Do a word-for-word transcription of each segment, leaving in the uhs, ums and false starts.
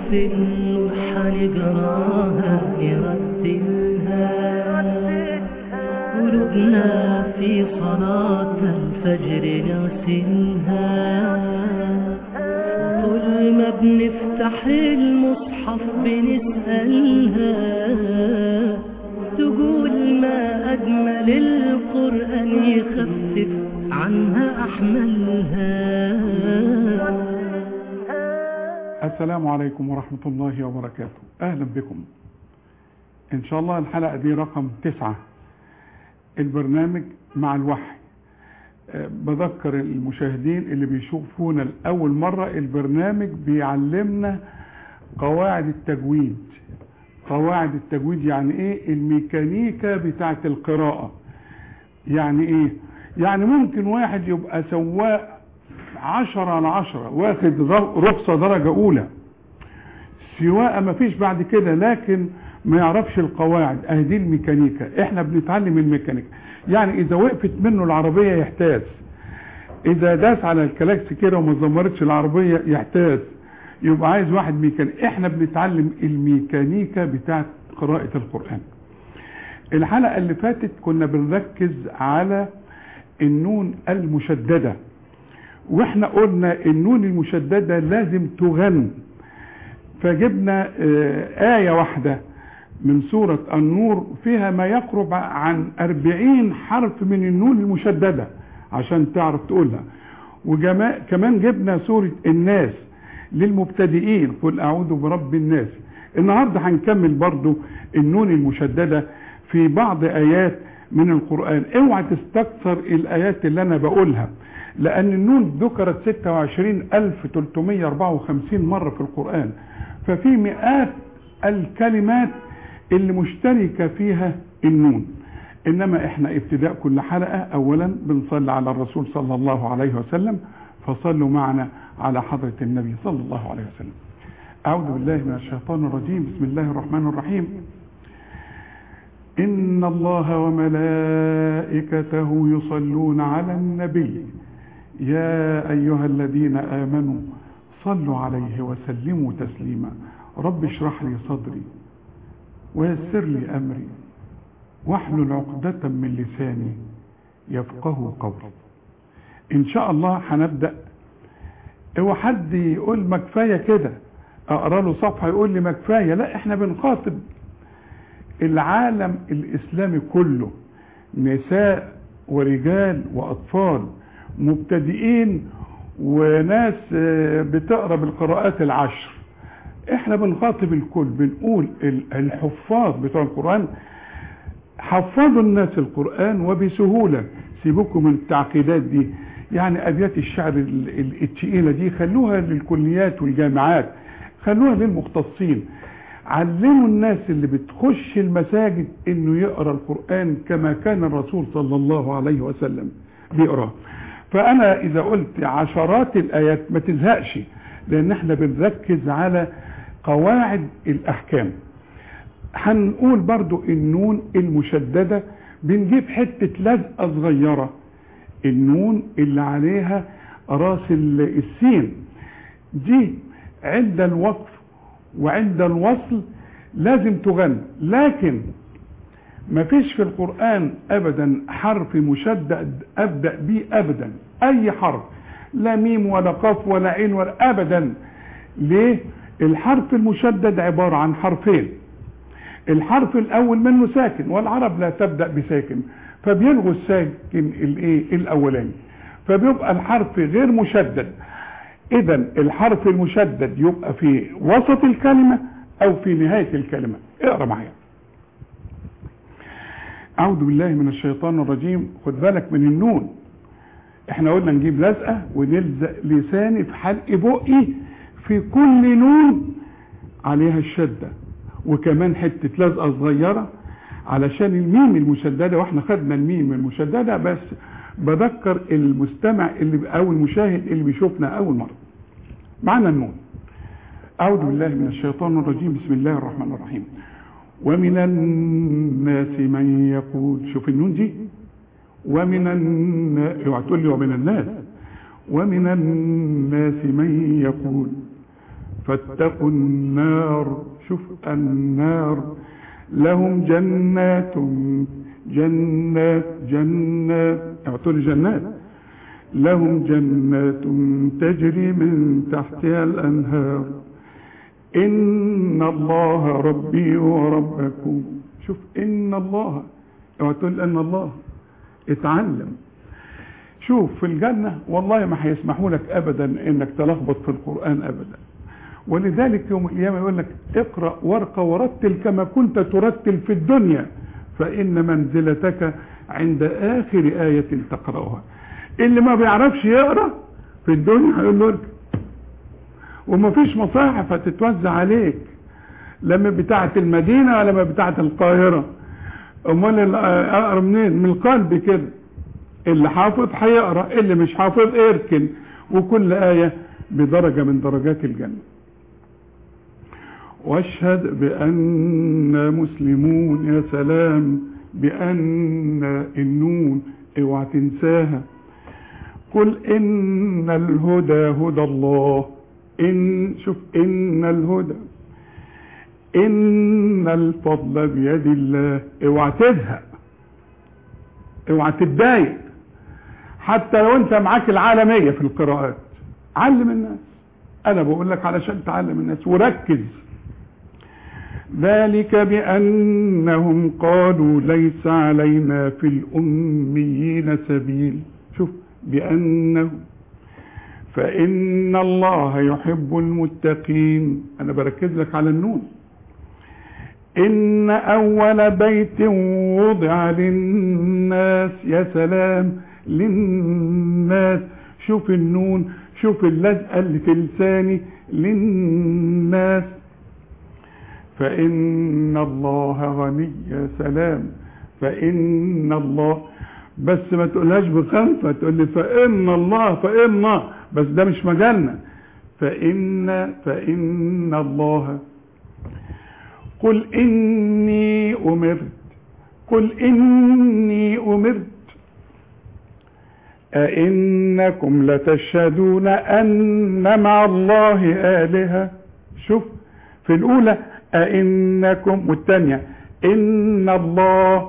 في النور حنقراها نرتلها، قلوبنا في صلاة الفجر نغسلها، طول ما بنفتح المصحف بنسألها، تقول ما أجمل القرآن يخفف عنها أحملها. السلام عليكم ورحمة الله وبركاته. أهلا بكم. إن شاء الله الحلقة دي رقم تسعة، البرنامج مع الوحي. بذكر المشاهدين اللي بيشوفونا لأول مرة، البرنامج بيعلمنا قواعد التجويد. قواعد التجويد يعني ايه؟ الميكانيكا بتاعة القراءة. يعني ايه؟ يعني ممكن واحد يبقى سواق عشرة على عشرة، واخد رخصة درجة اولى سواقة ما فيش بعد كده، لكن ما يعرفش القواعد. اهدي الميكانيكا، احنا بنتعلم الميكانيكا. يعني اذا وقفت منه العربية يحتاس، اذا داس على الكلاكس كده وما زمرتش العربية يحتاس، يبقى عايز واحد ميكانيكا. احنا بنتعلم الميكانيكا بتاعت قراءة القرآن. الحلقة اللي فاتت كنا بنركز على النون المشددة، واحنا قلنا النون المشددة لازم تغن، فجبنا آية واحدة من سورة النور فيها ما يقرب عن أربعين حرف من النون المشددة عشان تعرف تقولها. وكمان جبنا سورة الناس للمبتدئين، قل أعوذ برب الناس. النهاردة هنكمل برضو النون المشددة في بعض آيات من القرآن. اوعى تستكثر الآيات اللي أنا بقولها، لأن النون ذكرت ستة وعشرين ألف وثلاثمائة وأربعة وخمسين مرة في القرآن، ففي مئات الكلمات اللي مشتركة فيها النون. إنما إحنا ابتداء كل حلقة أولا بنصلي على الرسول صلى الله عليه وسلم، فصلوا معنا على حضرة النبي صلى الله عليه وسلم. أعوذ بالله من الشيطان الرجيم. بسم الله الرحمن الرحيم. إن الله وملائكته يصلون على النبي يا أيها الذين آمنوا صلوا عليه وسلموا تسليما. رب اشرح لي صدري ويسر لي أمري واحلل عقدة من لساني يفقه قولي. إن شاء الله هنبدأ. هو حد يقول ما كفاية كده، أقرأ له صفحة يقول لي ما كفاية؟ لا، إحنا بنخاطب العالم الإسلامي كله، نساء ورجال وأطفال، مبتدئين وناس بتقرأ بالقراءات العشر. احنا بنخاطب الكل، بنقول الحفاظ بتوع القرآن حفظوا الناس القرآن وبسهولة. سيبوكم من التعقيدات دي، يعني أبيات الشعر التقيلة دي خلوها للكليات والجامعات، خلوها للمختصين. علموا الناس اللي بتخش المساجد انه يقرأ القرآن كما كان الرسول صلى الله عليه وسلم بيقرأ. فأنا إذا قلت عشرات الآيات ما تزهقش، لأن احنا بنركز على قواعد الأحكام. هنقول برضو النون المشددة، بنجيب حتة لزقة صغيرة، النون اللي عليها راس السين دي عند الوقف وعند الوصل لازم تغن. لكن ما فيش في القرآن أبدا حرف مشدد أبدأ بيه أبدا، أي حرف، لا ميم ولا قاف ولا عين ولا أبدا. ليه؟ الحرف المشدد عبارة عن حرفين، الحرف الأول منه ساكن، والعرب لا تبدأ بساكن، فبيلغوا الساكن الايه الاولاني، فبيبقى الحرف غير مشدد. إذا الحرف المشدد يبقى في وسط الكلمة أو في نهاية الكلمة. اقرأ معايا. أعوذ بالله من الشيطان الرجيم. خد بالك من النون، احنا قلنا نجيب لزقة ونلزق لساني في حلق بقي في كل نون عليها الشدة، وكمان حتة لزقة صغيرة علشان الميم المشددة، واحنا خدنا الميم المشددة، بس بذكر المستمع اللي او المشاهد اللي بيشوفنا اول مرة. معنا النون. أعوذ بالله من الشيطان الرجيم. بسم الله الرحمن الرحيم. ومن الناس من يقول، شوف النون دي، ومن الناس، اوعى تقول لي ومن الناس، ومن الناس من يقول فاتقوا النار. شوف النار لهم جنات جنات جنات اعطوني جنات لهم جنات تجري من تحتها الأنهار إن الله ربي وربكم. شوف إن الله، اعطوني أن الله. اتعلم. شوف في الجنة والله ما هيسمحوا لك أبدا إنك تلخبط في القرآن أبدا، ولذلك يوم القيامة يقول لك اقرأ وارقى ورتل كما كنت ترتل في الدنيا فإن منزلتك عند آخر آية تقرأها. اللي ما بيعرفش يقرأ في الدنيا هيقول له ارجع، وما فيش مصاحف هتتوزع عليك، لما بتاعة المدينة ولا بتاعة القاهرة. امال اقرا منين؟ من القلب كده. اللي حافظ هيقرأ، اللي مش حافظ اركن. وكل آية بدرجة من درجات الجنة. واشهد بأننا مسلمون. يا سلام، بأن النون اوعى تنساها. قل إن الهدى هدى الله. إن شوف إن الهدى إن الفضل بيد الله. اوعى تزهق، اوعى تتضايق، حتى لو انت معاك العالمية في القراءات. علم الناس، انا بقول لك علشان تعلم الناس وركز. ذلك بأنهم قالوا ليس علينا في الأميين سبيل. شوف بأنه فإن الله يحب المتقين. أنا بركز لك على النون. إن أول بيت وضع للناس. يا سلام، للناس. شوف النون، شوف اللزقة اللي في لساني، للناس. فإن الله غني. يا سلام، فإن الله، بس ما تقولهاش بخنفة، تقول لي فإن الله فإن، بس ده مش مجالنا. فإن فإن الله. قل إني أمرت قل إني أمرت أئنكم لتشهدون أن مع الله آلهة. شوف في الأولى أئنكم، والثانية إن الله.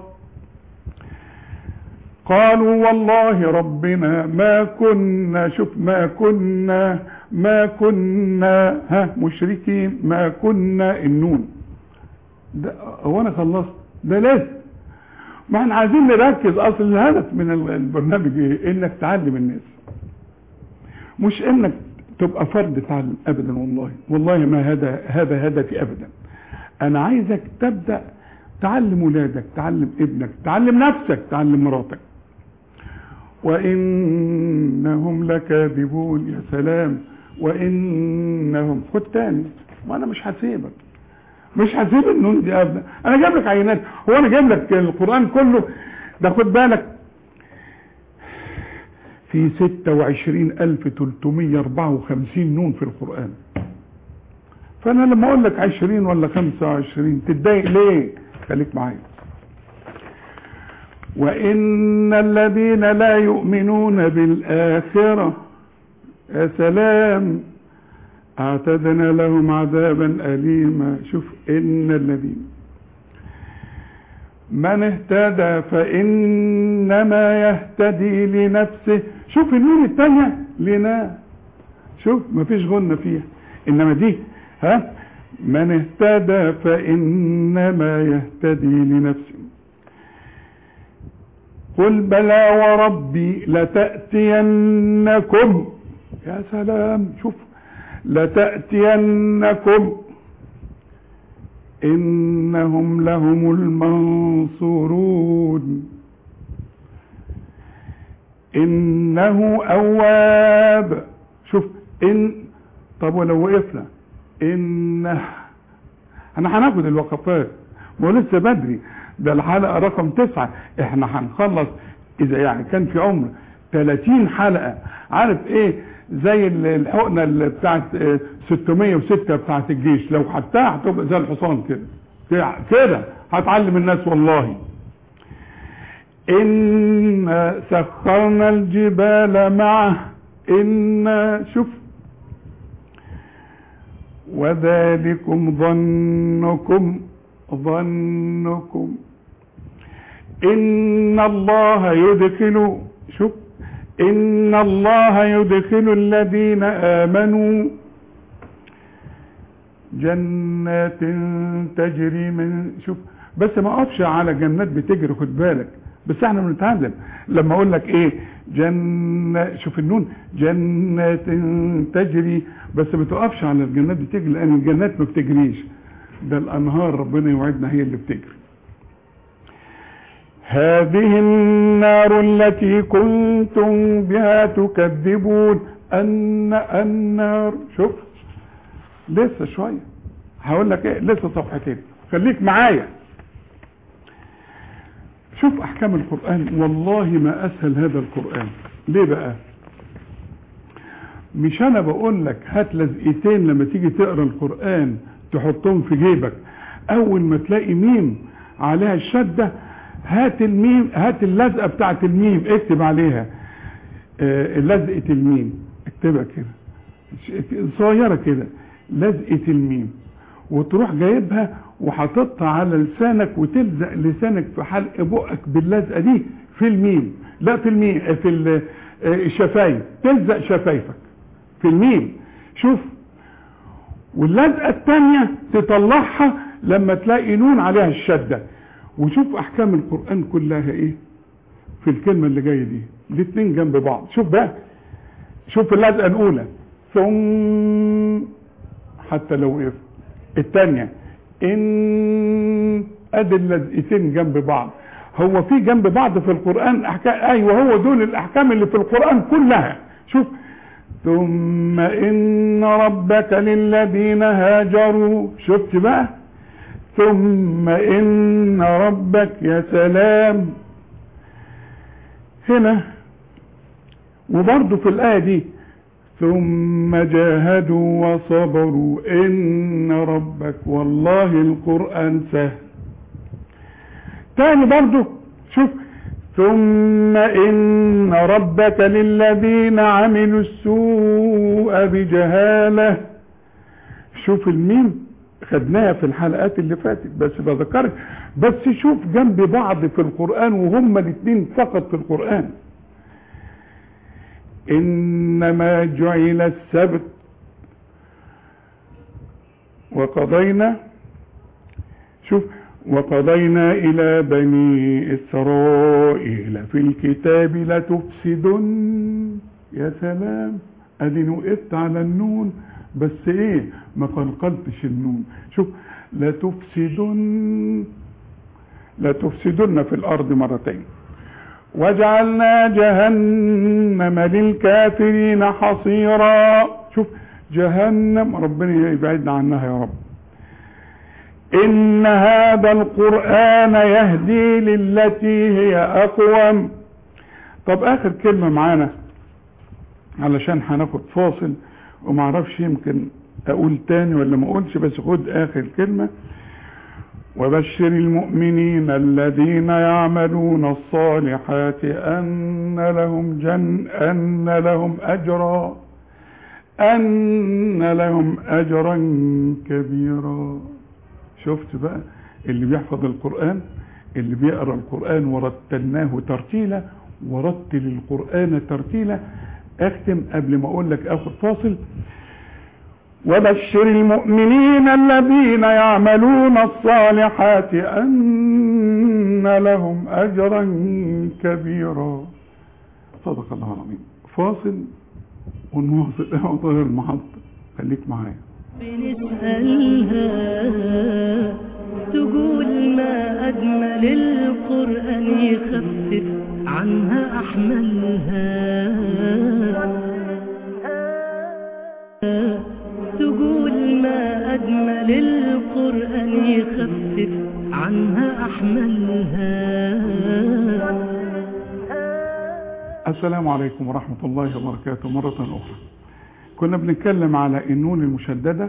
قالوا والله ربنا ما كنا، شوف ما كنا ما كنا ها مشركين، ما كنا. النون ده هو انا خلصت؟ ده لازم، ما احنا عايزين نركز. اصل الهدف من البرنامج ايه؟ انك تعلم الناس، مش انك تبقى فرد تعلم ابدا. والله والله ما هذا هذا هدفي ابدا. انا عايزك تبدا تعلم ولادك، تعلم ابنك، تعلم نفسك، تعلم مراتك. وانهم لكاذبون. يا سلام، وانهم. خد تاني، ما انا مش هسيبك، مش هسيب النون دي ابدا. انا جايب لك عينات، هو انا جايب لك القران كله ده؟ خد بالك، في ستة وعشرين ألف وثلاثمية وأربعة وخمسين نون في القران. فانا لما اقول لك عشرين ولا خمسة وعشرين تتضايق ليه؟ خليك معايا. وإن الذين لا يؤمنون بالآخرة. يا سلام، اعتدنا لهم عذابا أليما. شوف إن الذين، من اهتدى فإنما يهتدي لنفسه. شوف النون الثانية لنا، شوف مفيش غنة فيها، إنما دي ها من اهتدى فإنما يهتدي لنفسه. قل بلى وربي لتأتينكم. يا سلام، شوف لتأتينكم إنهم لهم المنصورون. إنه أواب. شوف إن، طب ولو وقفنا إن، احنا هناخد الوقفات، ما هو لسه بدري، ده الحلقة رقم تسعة. احنا هنخلص اذا يعني كان في عمر ثلاثين حلقة. عارف ايه؟ زي الحقنة اللي بتاعت ستمية وستة بتاعت الجيش، لو خدتها هتبقى زي الحصان كده كده، هتعلم الناس والله. إن سخرنا الجبال معه. إن، شوف وذلكم ظنكم ظنكم إن الله يدخل شوف إن الله يدخل الذين آمنوا جنات تجري من شوف بس ما اقفش على جنات بتجري خد بالك بس احنا بنتعلم لما اقول لك ايه جنة شوف النون جنات تجري بس ما تقفش على الجنات بتجري لان الجنات ما بتجريش ده الانهار ربنا يوعدنا هي اللي بتجري. هذه النار التي كنتم بها تكذبون ان النار شوف لسه شويه هقول لك ايه لسه صفحتين خليك معايا. شوف احكام القرآن والله ما اسهل هذا القرآن. ليه بقى؟ مش انا بقول لك هات لزقتين لما تيجي تقرا القرآن تحطهم في جيبك اول ما تلاقي ميم عليها الشدة هات الميم هات اللزقة بتاعت الميم اكتب عليها آه لزقة الميم اكتبها كده صغيرة كده لزقة الميم وتروح جايبها وحاططها على لسانك وتلزق لسانك في حلق بقك باللزقه دي في الميم لا في الميم في الشفايف تلزق شفايفك في الميم شوف واللزقه الثانيه تطلعها لما تلاقي نون عليها الشده وشوف احكام القرآن كلها ايه في الكلمه اللي جايه دي الاثنين جنب بعض. شوف بقى شوف اللزقه الاولى ثم حتى لو وقف الثانيه ان ادي اللزقتين جنب بعض. هو في جنب بعض في القرآن احكام ايوه هو دول الاحكام اللي في القرآن كلها. شوف ثم ان ربك للذين هاجروا شفت بقى ثم ان ربك يا سلام هنا وبرضه في الآية دي ثم جاهدوا وصبروا إن ربك والله القرآن سهل. تاني برضو شوف ثم إن ربك للذين عملوا السوء بجهالة. شوف الميم خدناها في الحلقات اللي فاتت بس بذكرك بس شوف جنب بعض في القرآن وهم الاثنين فقط في القرآن. إنما جعل السبت وقضينا شوف وقضينا إلى بني إسرائيل في الكتاب لتفسدن يا سلام أدي وقفت على النون بس إيه ما قلقلتش النون. شوف لتفسدن لتفسدن في الأرض مرتين وجعلنا جهنم للكافرين حصيرا. شوف جهنم ربنا يبعدنا عنها يا رب. إن هذا القرآن يهدي للتي هي أقوم. طب آخر كلمة معانا علشان هناخد فاصل ومعرفش يمكن أقول تاني ولا ما أقولش بس خد آخر كلمة. وبشر المؤمنين الذين يعملون الصالحات أن لهم جن أن لهم أجرا أن لهم أجرا كبيرا. شفت بقى اللي بيحفظ القرآن اللي بيقرأ القرآن ورتلناه ترتيلا ورتل القرآن ترتيلا. أختم قبل ما أقول لك آخد فاصل. وبشر المؤمنين الذين يعملون الصالحات أن لهم أجرا كبيرا. صدق الله العظيم. فاصل ونواصل أوطار المحطة خليك معايا. بنسألها تقول ما أجمل القرآن يخفف عنها أحملها تقول ما أجمل القرآن يخفف عنها أحملها. السلام عليكم ورحمة الله وبركاته مرة أخرى. كنا بنتكلم على النون المشددة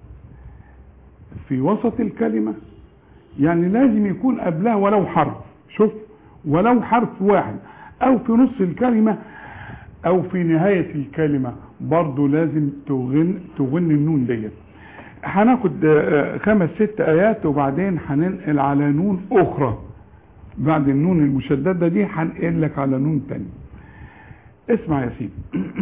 في وسط الكلمة يعني لازم يكون قبلها ولو حرف. شوف ولو حرف واحد أو في نص الكلمة أو في نهاية الكلمة برضو لازم تغن تغن النون ديت. هناخد خمس ست ايات وبعدين هننقل على نون اخرى. بعد النون المشددة دي هنقل لك على نون تاني. اسمع يا سيدي.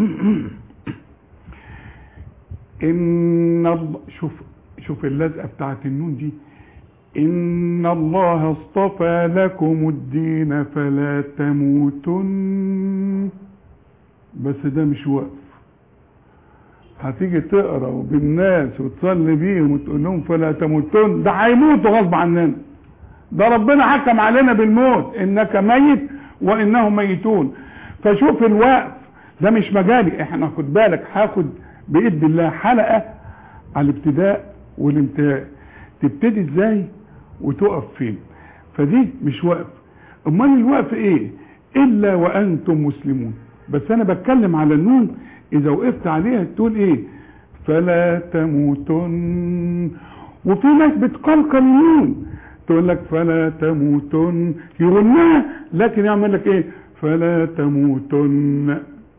ان الله، شوف شوف اللزقة بتاعت النون دي. ان الله اصطفى لكم الدين فلا تموتن. بس ده مش وقف. هتيجي تقرا بالناس وتصلي بيهم وتقول لهم فلا تموتن، ده هيموتوا غصب عننا. ده ربنا حكم علينا بالموت، انك ميت وانهم ميتون. فشوف الوقف ده مش مجالي. احنا خد بالك هاخد باذن الله حلقه على الابتداء والانتهاء، تبتدي ازاي وتقف فين. فدي مش وقف. امال الوقف ايه؟ الا وانتم مسلمون. بس انا بتكلم على النون، اذا وقفت عليها تقول ايه؟ فلا تموتن. وفي ناس بتقلقل النون تقول لك فلا تموتن، يغنها لكن يعمل لك ايه؟ فلا تموتن.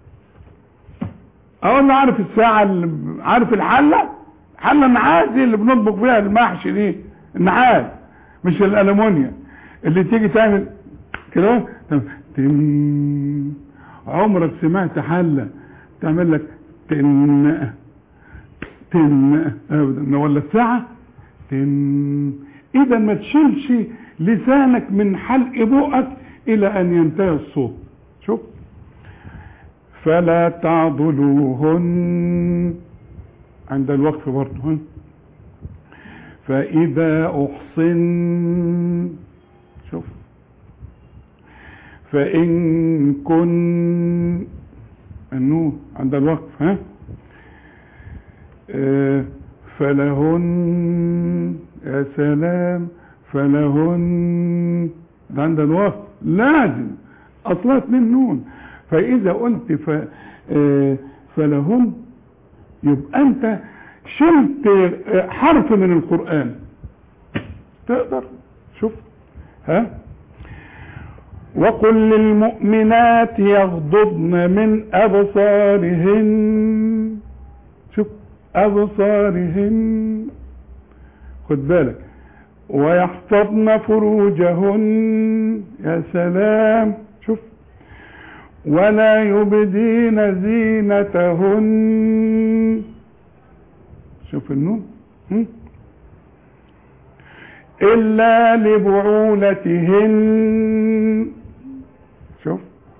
اقول له عارف الساعه اللي عارف الحله؟ حله النحاس دي اللي بنطبخ فيها المحشي دي، النحاس مش الالومنيا اللي تيجي تعمل كده. تم. عمرك سمعت حله تعمل لك تن تن ابدا؟ ولا الساعه تن. اذا ما تشيلش لسانك من حلق بقك الى ان ينتهي الصوت. شوف فلا تعضلوهن عند الوقف برضه. فاذا احصن، شوف فان كن النون عند الوقف. ها آه فلهن، يا سلام، فلهن ده عند الوقف لازم اصلها اتنين نون. فاذا قلت ف... آه فلهن يبقى انت شلت حرف من القرآن. تقدر شوف. ها وقل للمؤمنات يغضضن من ابصارهن. شوف ابصارهن، خد بالك. ويحفظن فروجهن، يا سلام. شوف ولا يبدين زينتهن. شوف النون. إلا لبعولتهن. شوف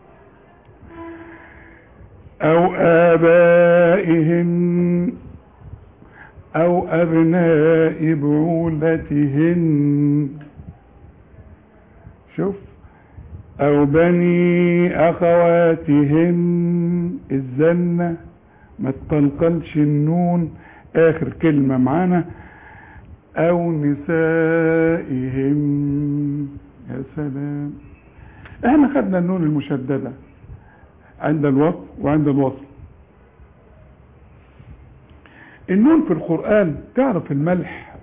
أو آبائهن أو أبناء بعولتهن. شوف أو بني أخواتهن. الزنة ما تقلقلش النون آخر كلمة معانا. أو نسائهم. يا سلام. احنا خدنا النون المشددة عند الوقف وعند الوصل. النون في القرآن، تعرف الملح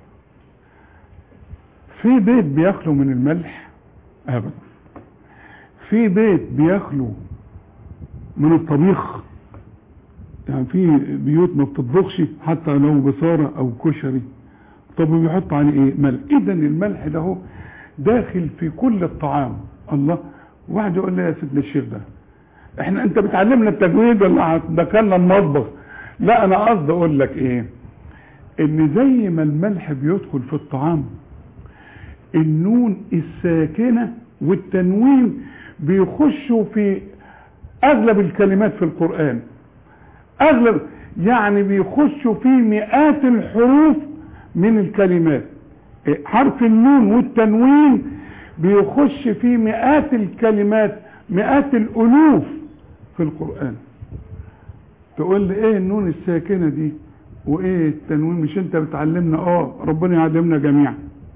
في بيت بيخلو من الملح؟ أبدا. في بيت بيخلو من الطبيخ؟ يعني في بيوت ما بتطبخش حتى لو بصارة أو كشري، طب بيحط عليه ايه؟ ملح. اذا الملح ده هو داخل في كل الطعام. الله. واحد يقول لي يا سيدنا الشيخ ده احنا انت بتعلمنا التجويد ولا هتدخلنا المطبخ؟ لا، انا قصدي اقول لك ايه، ان زي ما الملح بيدخل في الطعام، النون الساكنة والتنوين بيخشوا في اغلب الكلمات في القرآن. اغلب يعني بيخشوا في مئات الحروف من الكلمات. حرف النون والتنوين بيخش في مئات الكلمات، مئات الالوف في القرآن. تقول لي ايه النون الساكنة دي وايه التنوين؟ مش انت بتعلمنا؟ اه، ربنا يعلمنا جميعا.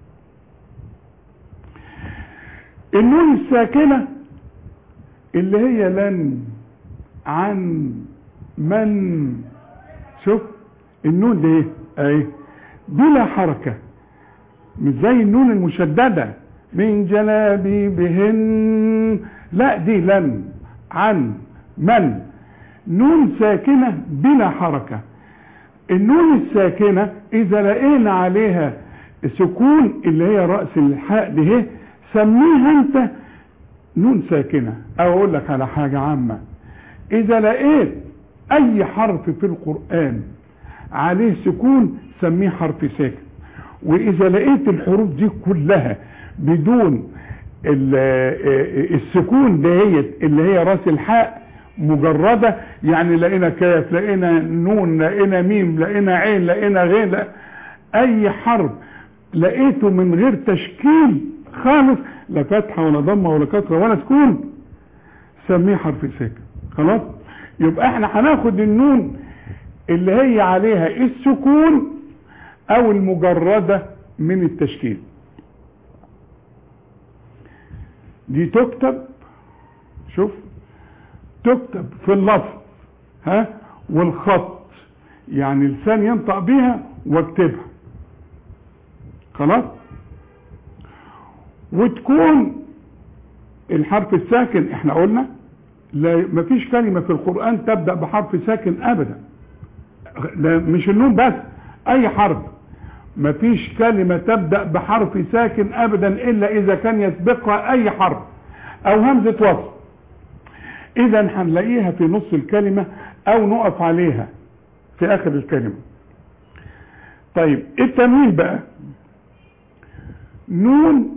النون الساكنة اللي هي لن، عن، من. شوف النون دي ايه؟ ايه بلا حركة، مش زي النون المشددة من جلابيبهن. لا، دي لن، عن، من. نون ساكنة بلا حركة. النون الساكنة اذا لقينا عليها سكون اللي هي رأس الحاء دي سميها انت نون ساكنة. او اقول لك على حاجة عامة، اذا لقيت اي حرف في القرآن عليه سكون سميه حرف ساكن، واذا لقيت الحروف دي كلها بدون السكون دهيت اللي هي راس الحاء مجردة، يعني لقينا كاف، لقينا نون، لقينا ميم، لقينا عين، لقينا غين، لقينا اي حرف لقيته من غير تشكيل خالص، لا فتحة ولا ضمة ولا كسرة ولا سكون، سميه حرف ساكن. خلاص؟ يبقى احنا هناخد النون اللي هي عليها السكون او المجردة من التشكيل. دي تكتب، شوف، تكتب في اللفظ ها والخط، يعني لسان ينطق بيها واكتبها. خلاص؟ وتكون الحرف الساكن احنا قلنا لا مفيش كلمة في القرآن تبدأ بحرف ساكن ابدا، لا مش النون بس، اي حرف مفيش كلمة تبدأ بحرف ساكن ابدا الا اذا كان يسبقها اي حرف او همزة وصل، اذا هنلاقيها في نص الكلمة او نقف عليها في اخر الكلمة. طيب التنوين بقى، نون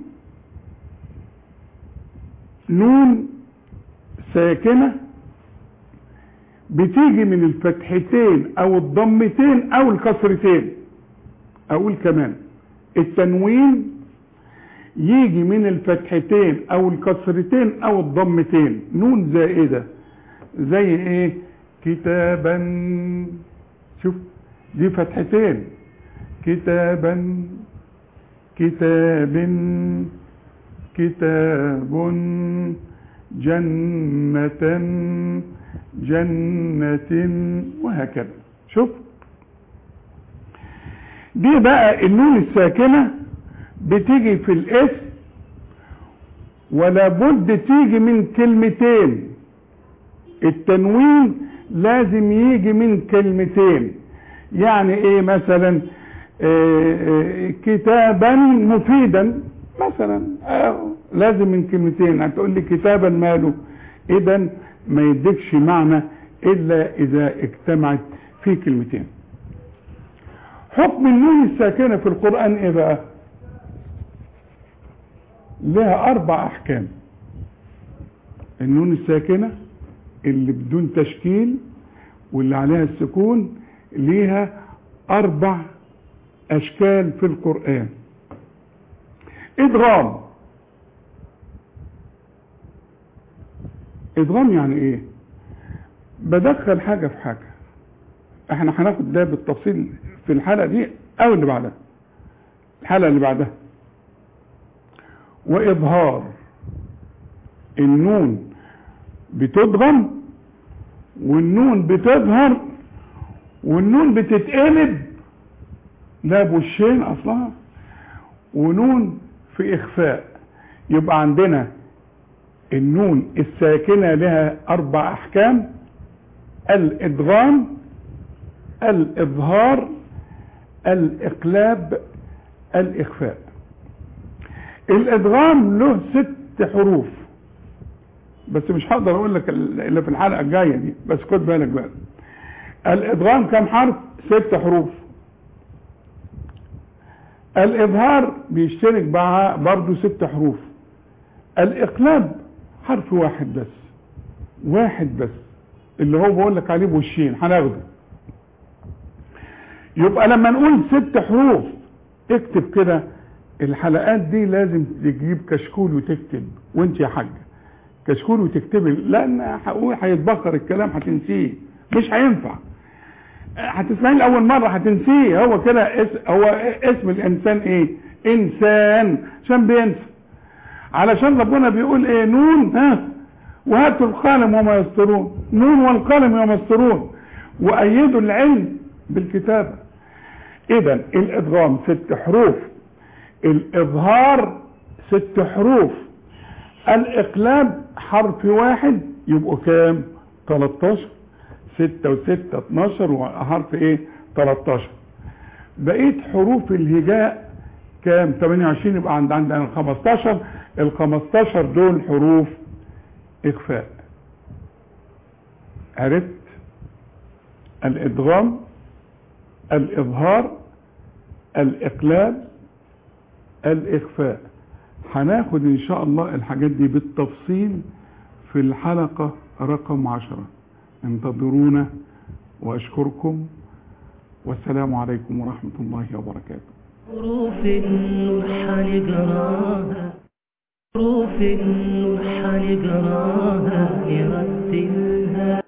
نون ساكنة بتيجي من الفتحتين او الضمتين او الكسرتين. اقول كمان التنوين يجي من الفتحتين او الكسرتين او الضمتين. نون زائدة زي ايه؟ كتابا، شوف دي فتحتين، كتابا، كتاب، كتاب، جنة، جنة، وهكذا. شوف دي بقى النون الساكنة بتيجي في الاسم، ولا بد تيجي من كلمتين. التنوين لازم يجي من كلمتين، يعني ايه؟ مثلا إيه؟ كتابا مفيدا مثلا، آه لازم من كلمتين. هتقول لي كتابا ماله؟ اذا ما يديكش معنى الا اذا اجتمعت في كلمتين. حكم النون الساكنة في القرآن ايه بقى؟ لها اربع احكام. النون الساكنة اللي بدون تشكيل واللي عليها السكون ليها اربع اشكال في القرآن. ادغام. ادغام يعني ايه؟ بدخل حاجة في حاجة. احنا هناخد ده بالتفصيل في الحلقة دي او اللي بعدها، الحلقة اللي بعدها. واظهار، النون بتدغم والنون بتظهر والنون بتتقلب، لا بوشين اصلها، ونون في اخفاء. يبقى عندنا النون الساكنة لها اربع احكام: الادغام، الاظهار، الاقلاب، الاخفاء. الادغام له ست حروف، بس مش هقدر اقول لك الا في الحلقة الجاية دي، بس خد بالك بقى. الادغام كم حرف؟ ست حروف. الاظهار بيشترك معاه برضه ست حروف. الاقلاب حرف واحد بس، واحد بس، اللي هو بقول لك عليه بوشين، هناخده. يبقى لما نقول ست حروف اكتب كده. الحلقات دي لازم تجيب كشكول وتكتب، وانت يا حاجه كشكول وتكتبي، لان هقول هيتبخر الكلام هتنسيه، مش هينفع. هتسمعين اول مره هتنسيه. هو كده اس... هو اسم الانسان ايه؟ انسان، عشان بينسى. علشان ربنا بيقول ايه؟ نون ها وهاتوا القلم وما يسطرون، نون والقلم وما يسطرون، وايدوا العلم بالكتابه. اذا الادغام ست حروف، الاظهار ست حروف، الاقلاب حرف واحد، يبقوا كام؟ تلتاشر. ستة وستة اتناشر، وحرف ايه؟ تلتاشر. بقيت حروف الهجاء كام؟ تمنية وعشرين. يبقى عند عندنا ال خمستاشر. ال خمستاشر دول حروف اخفاء. عرفت؟ الادغام، الاظهار، الاقلاب، الاخفاء. هناخد ان شاء الله الحاجات دي بالتفصيل في الحلقة رقم عشرة. انتظرونا واشكركم، والسلام عليكم ورحمة الله وبركاته. حروف النور حنقراها، حروف النور حنقراها، يرتل